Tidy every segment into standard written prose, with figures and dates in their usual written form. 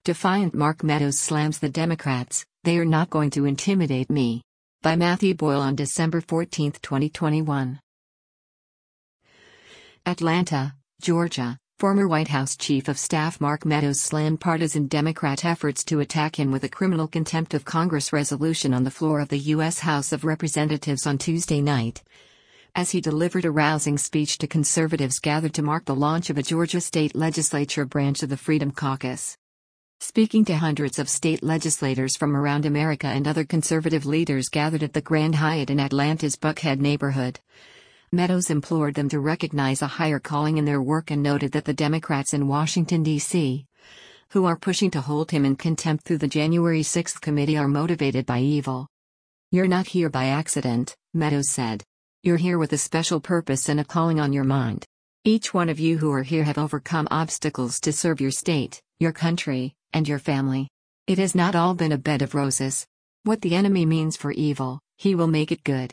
Defiant Mark Meadows slams the Democrats, "They are not going to intimidate me." By Matthew Boyle on December 14, 2021. Atlanta, Georgia. Former White House Chief of Staff Mark Meadows slammed partisan Democrat efforts to attack him with a criminal contempt of Congress resolution on the floor of the U.S. House of Representatives on Tuesday night, as he delivered a rousing speech to conservatives gathered to mark the launch of a Georgia state legislature branch of the Freedom Caucus. Speaking to hundreds of state legislators from around America and other conservative leaders gathered at the Grand Hyatt in Atlanta's Buckhead neighborhood, Meadows implored them to recognize a higher calling in their work and noted that the Democrats in Washington, D.C., who are pushing to hold him in contempt through the January 6 committee are motivated by evil. "You're not here by accident," Meadows said. "You're here with a special purpose and a calling on your mind. Each one of you who are here have overcome obstacles to serve your state, your country, and your family. It has not all been a bed of roses. What the enemy means for evil, he will make it good.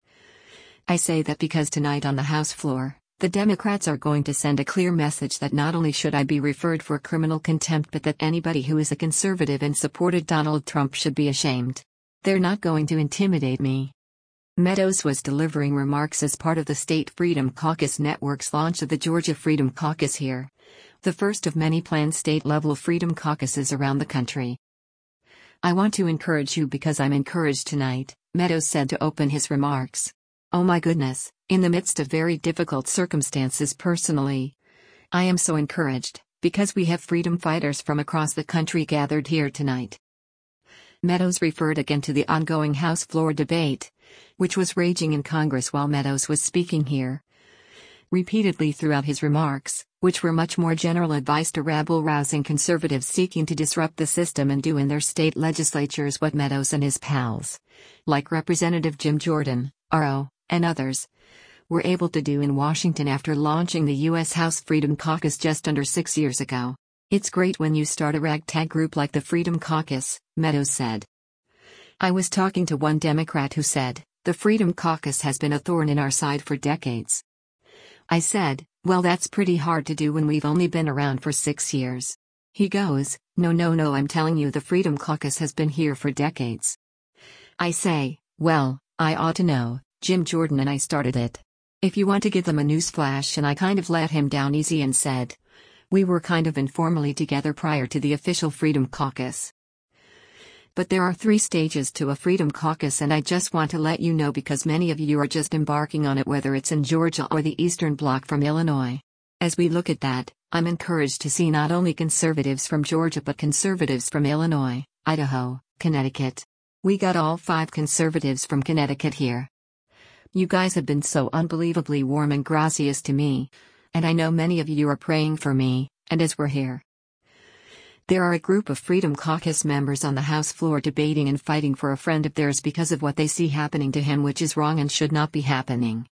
I say that because tonight on the House floor, the Democrats are going to send a clear message that not only should I be referred for criminal contempt but that anybody who is a conservative and supported Donald Trump should be ashamed. They're not going to intimidate me." Meadows was delivering remarks as part of the State Freedom Caucus Network's launch of the Georgia Freedom Caucus here, the first of many planned state-level freedom caucuses around the country. "I want to encourage you because I'm encouraged tonight," Meadows said to open his remarks. "Oh my goodness, in the midst of very difficult circumstances personally, I am so encouraged, because we have freedom fighters from across the country gathered here tonight." Meadows referred again to the ongoing House floor debate, which was raging in Congress while Meadows was speaking here, repeatedly throughout his remarks, which were much more general advice to rabble-rousing conservatives seeking to disrupt the system and do in their state legislatures what Meadows and his pals, like Representative Jim Jordan, RO, and others, were able to do in Washington after launching the U.S. House Freedom Caucus just under 6 years ago. "It's great when you start a ragtag group like the Freedom Caucus," Meadows said. "I was talking to one Democrat who said, 'The Freedom Caucus has been a thorn in our side for decades.' I said, 'Well, that's pretty hard to do when we've only been around for 6 years.' He goes, No, I'm telling you the Freedom Caucus has been here for decades.' I say, 'Well, I ought to know. Jim Jordan and I started it. If you want to give them a news flash,' and I kind of let him down easy and said, 'We were kind of informally together prior to the official Freedom Caucus. But there are 3 stages to a Freedom Caucus and I just want to let you know because many of you are just embarking on it whether it's in Georgia or the Eastern Bloc from Illinois. As we look at that, I'm encouraged to see not only conservatives from Georgia but conservatives from Illinois, Idaho, Connecticut. We got all 5 conservatives from Connecticut here. You guys have been so unbelievably warm and gracious to me, and I know many of you are praying for me, and as we're here. There are a group of Freedom Caucus members on the House floor debating and fighting for a friend of theirs because of what they see happening to him, which is wrong and should not be happening."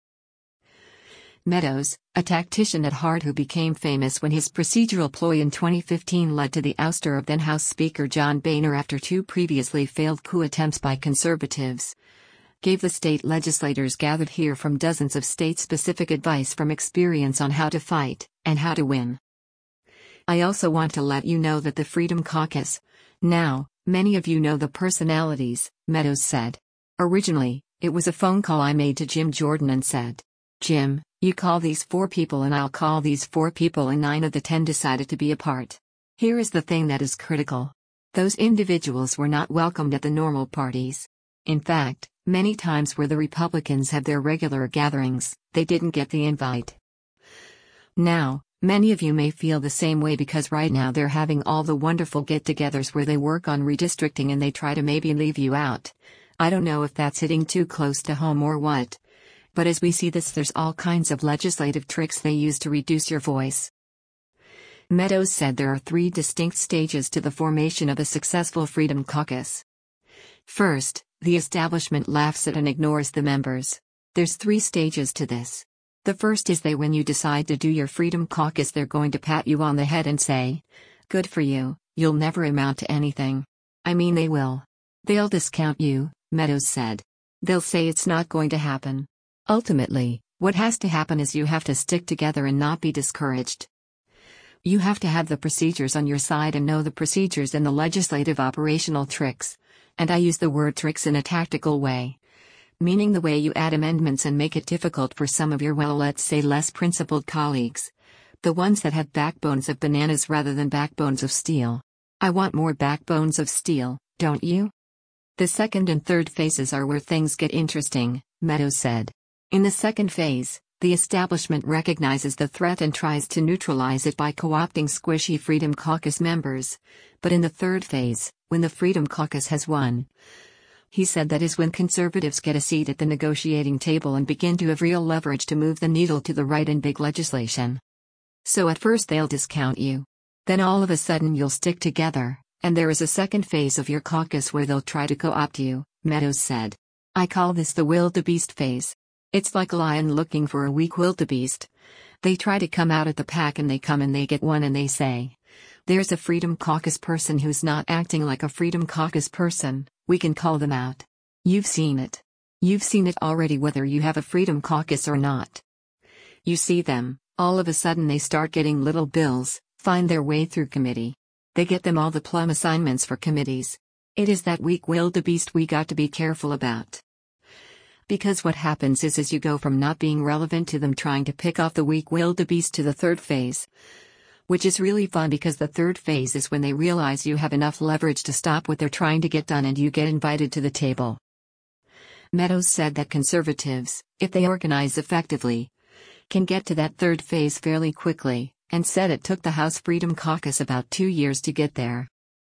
Meadows, a tactician at heart who became famous when his procedural ploy in 2015 led to the ouster of then-House Speaker John Boehner after 2 previously failed coup attempts by conservatives, gave the state legislators gathered here from dozens of states specific advice from experience on how to fight, and how to win. "I also want to let you know that the Freedom Caucus, now, many of you know the personalities," Meadows said. "Originally, it was a phone call I made to Jim Jordan and said, 'Jim, you call these 4 people and I'll call these 4 people,' and 9 of the 10 decided to be a part. Here is the thing that is critical. Those individuals were not welcomed at the normal parties. In fact, many times where the Republicans have their regular gatherings, they didn't get the invite. Now, many of you may feel the same way because right now they're having all the wonderful get-togethers where they work on redistricting and they try to maybe leave you out. I don't know if that's hitting too close to home or what. But as we see this, there's all kinds of legislative tricks they use to reduce your voice." Meadows said there are 3 distinct stages to the formation of a successful Freedom Caucus. First, the establishment laughs at and ignores the members. There's 3 stages to this. The first is when you decide to do your Freedom Caucus, they're going to pat you on the head and say, "Good for you, you'll never amount to anything." I mean, they will. They'll discount you, Meadows said. They'll say it's not going to happen. Ultimately, what has to happen is you have to stick together and not be discouraged. You have to have the procedures on your side and know the procedures and the legislative operational tricks. And I use the word tricks in a tactical way, meaning the way you add amendments and make it difficult for some of your, well, let's say less principled colleagues. The ones that have backbones of bananas rather than backbones of steel. I want more backbones of steel, don't you? The second and third phases are where things get interesting, Meadows said. In the second phase, the establishment recognizes the threat and tries to neutralize it by co-opting squishy Freedom Caucus members. But in the third phase, when the Freedom Caucus has won, he said that is when conservatives get a seat at the negotiating table and begin to have real leverage to move the needle to the right in big legislation. So at first they'll discount you. Then all of a sudden you'll stick together, and there is a second phase of your caucus where they'll try to co-opt you, Meadows said. I call this the wildebeest phase. It's like a lion looking for a weak wildebeest. They try to come out at the pack and they come and they get one and they say, there's a Freedom Caucus person who's not acting like a Freedom Caucus person, we can call them out. You've seen it. You've seen it already whether you have a Freedom Caucus or not. You see them, all of a sudden they start getting little bills, find their way through committee. They get them all the plum assignments for committees. It is that weak wildebeest we got to be careful about. Because what happens is you go from not being relevant to them trying to pick off the weak wildebeest to the third phase. Which is really fun because the third phase is when they realize you have enough leverage to stop what they're trying to get done and you get invited to the table. Meadows said that conservatives, if they organize effectively, can get to that third phase fairly quickly, and said it took the House Freedom Caucus about 2 years to get there.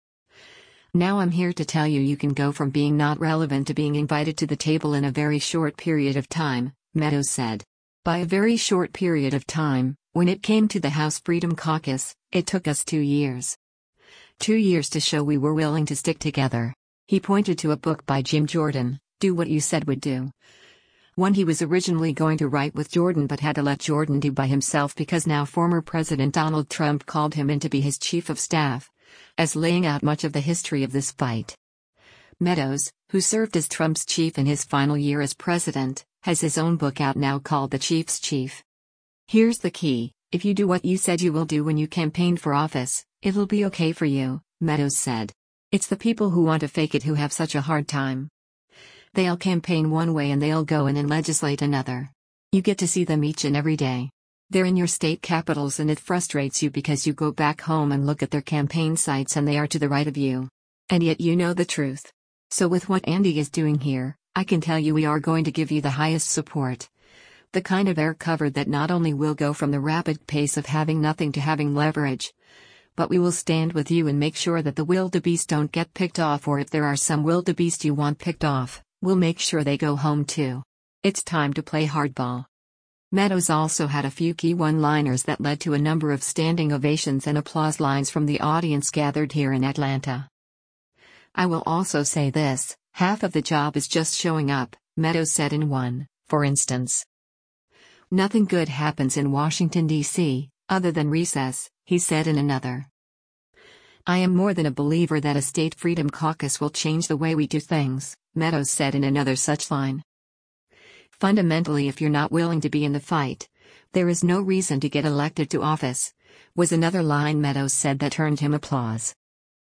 Now I'm here to tell you you can go from being not relevant to being invited to the table in a very short period of time, Meadows said. By a very short period of time, when it came to the House Freedom Caucus, it took us 2 years. 2 years to show we were willing to stick together. He pointed to a book by Jim Jordan, Do What You Said Would Do. One he was originally going to write with Jordan but had to let Jordan do by himself because now former President Donald Trump called him in to be his chief of staff, as laying out much of the history of this fight. Meadows, who served as Trump's chief in his final year as president, has his own book out now called The Chief's Chief. Here's the key, if you do what you said you will do when you campaigned for office, it'll be okay for you, Meadows said. It's the people who want to fake it who have such a hard time. They'll campaign one way and they'll go in and legislate another. You get to see them each and every day. They're in your state capitals and it frustrates you because you go back home and look at their campaign sites and they are to the right of you. And yet you know the truth. So with what Andy is doing here, I can tell you we are going to give you the highest support. The kind of air cover that not only will go from the rapid pace of having nothing to having leverage, but we will stand with you and make sure that the wildebeest don't get picked off, or if there are some wildebeest you want picked off, we'll make sure they go home too. It's time to play hardball. Meadows also had a few key one-liners that led to a number of standing ovations and applause lines from the audience gathered here in Atlanta. I will also say this, half of the job is just showing up, Meadows said in one, for instance. Nothing good happens in Washington, D.C., other than recess, he said in another. I am more than a believer that a state freedom caucus will change the way we do things, Meadows said in another such line. Fundamentally, if you're not willing to be in the fight, there is no reason to get elected to office, was another line Meadows said that earned him applause.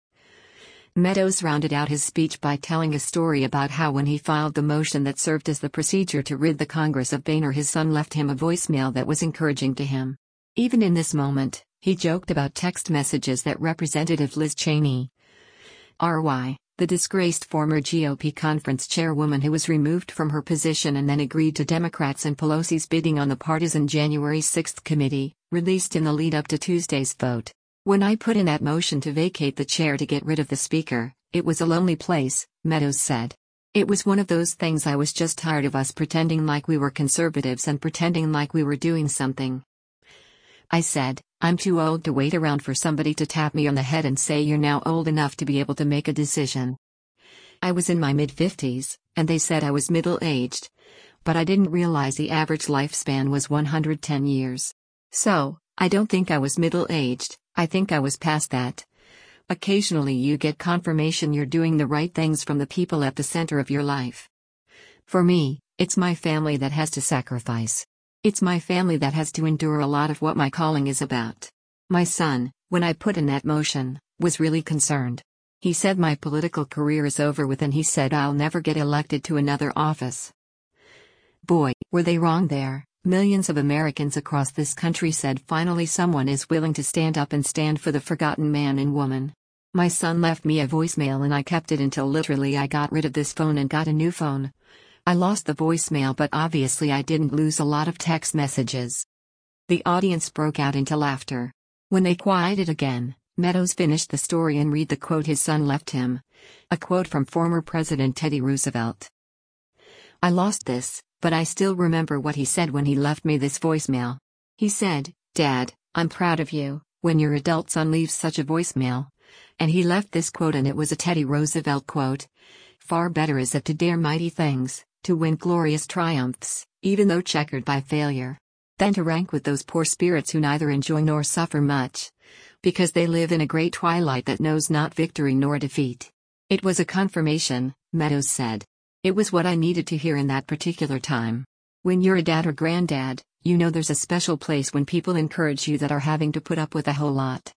Meadows rounded out his speech by telling a story about how when he filed the motion that served as the procedure to rid the Congress of Boehner, his son left him a voicemail that was encouraging to him. Even in this moment, he joked about text messages that Representative Liz Cheney, R.Y., the disgraced former GOP conference chairwoman who was removed from her position and then agreed to Democrats and Pelosi's bidding on the partisan January 6 committee, released in the lead-up to Tuesday's vote. When I put in that motion to vacate the chair to get rid of the speaker, it was a lonely place, Meadows said. It was one of those things I was just tired of us pretending like we were conservatives and pretending like we were doing something. I said, I'm too old to wait around for somebody to tap me on the head and say you're now old enough to be able to make a decision. I was in my mid-50s, and they said I was middle-aged. But I didn't realize the average lifespan was 110 years. So, I don't think I was middle-aged, I think I was past that. Occasionally you get confirmation you're doing the right things from the people at the center of your life. For me, it's my family that has to sacrifice. It's my family that has to endure a lot of what my calling is about. My son, when I put in that motion, was really concerned. He said my political career is over with and he said I'll never get elected to another office. Boy, were they wrong there. Millions of Americans across this country said finally someone is willing to stand up and stand for the forgotten man and woman. My son left me a voicemail and I kept it until literally I got rid of this phone and got a new phone. I lost the voicemail, but obviously I didn't lose a lot of text messages. The audience broke out into laughter. When they quieted again, Meadows finished the story and read the quote his son left him. A quote from former President Teddy Roosevelt. I lost this, but I still remember what he said when he left me this voicemail. He said, "Dad, I'm proud of you, when your adult son leaves such a voicemail." And he left this quote, and it was a Teddy Roosevelt quote. Far better is it to dare mighty things, to win glorious triumphs, even though checkered by failure, than to rank with those poor spirits who neither enjoy nor suffer much, because they live in a great twilight that knows not victory nor defeat. It was a confirmation, Meadows said. It was what I needed to hear in that particular time. When you're a dad or granddad, you know there's a special place when people encourage you that are having to put up with a whole lot.